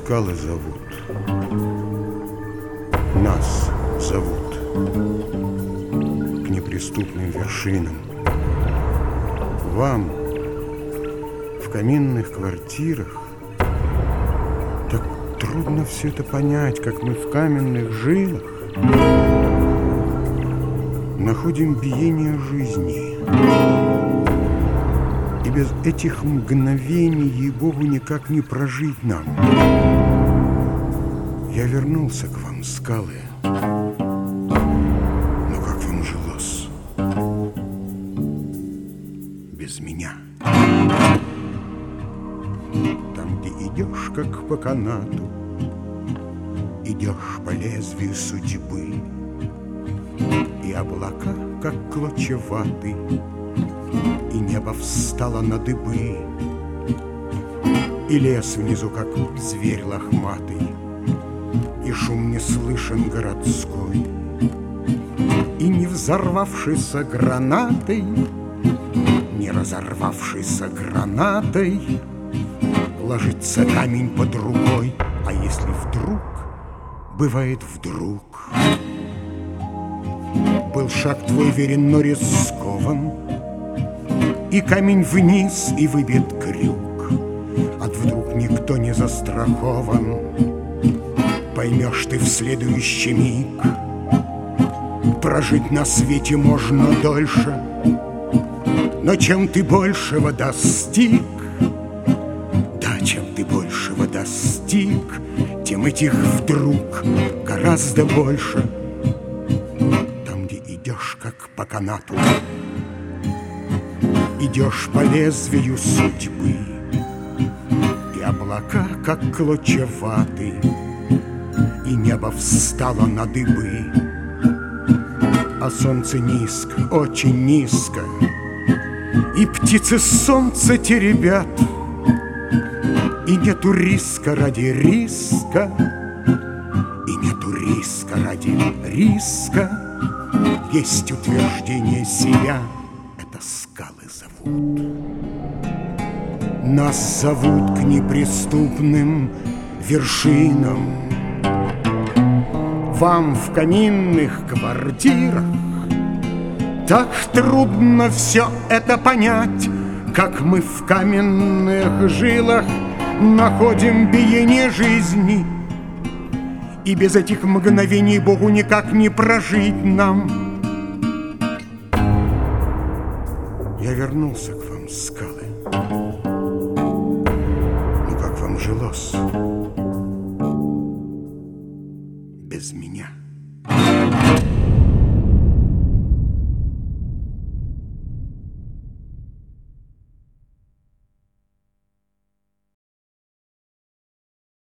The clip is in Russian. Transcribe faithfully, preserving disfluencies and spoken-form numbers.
скалы зовут, нас зовут к неприступным вершинам. Вам в каминных квартирах так трудно все это понять, как мы в каменных жилах находим биение жизни. И без этих мгновений, ей-богу, никак не прожить нам. Я вернулся к вам, скалы. Но как вам жилось без меня? Там, где идешь, как по канату, идешь по лезвию судьбы, и облака, как клочья ваты, и небо встало на дыбы, и лес внизу, как зверь лохматый, и шум не слышен городской, и не взорвавшийся гранатой, не разорвавшийся гранатой ложится камень под рукой. А если вдруг, бывает вдруг, был шаг твой верен, но рискован, и камень вниз, и выбит крюк, от вдруг никто не застрахован, поймешь ты в следующий миг. Прожить на свете можно дольше, но чем ты большего достиг, да, чем ты большего достиг, тем этих вдруг гораздо больше. Там, где идешь, как по канату, идешь по лезвию судьбы, и облака, как клочья ваты, и небо встало на дыбы, а солнце низко, очень низко, и птицы солнце теребят, и нету риска ради риска, и нету риска ради риска, есть утверждение себя. Это скалы зовут. Нас зовут к неприступным вершинам. Вам в каминных квартирах так трудно все это понять, как мы в каменных жилах находим биение жизни. И без этих мгновений, Богу, никак не прожить нам. Я вернулся к вам, скалы. Ну как вам жилось?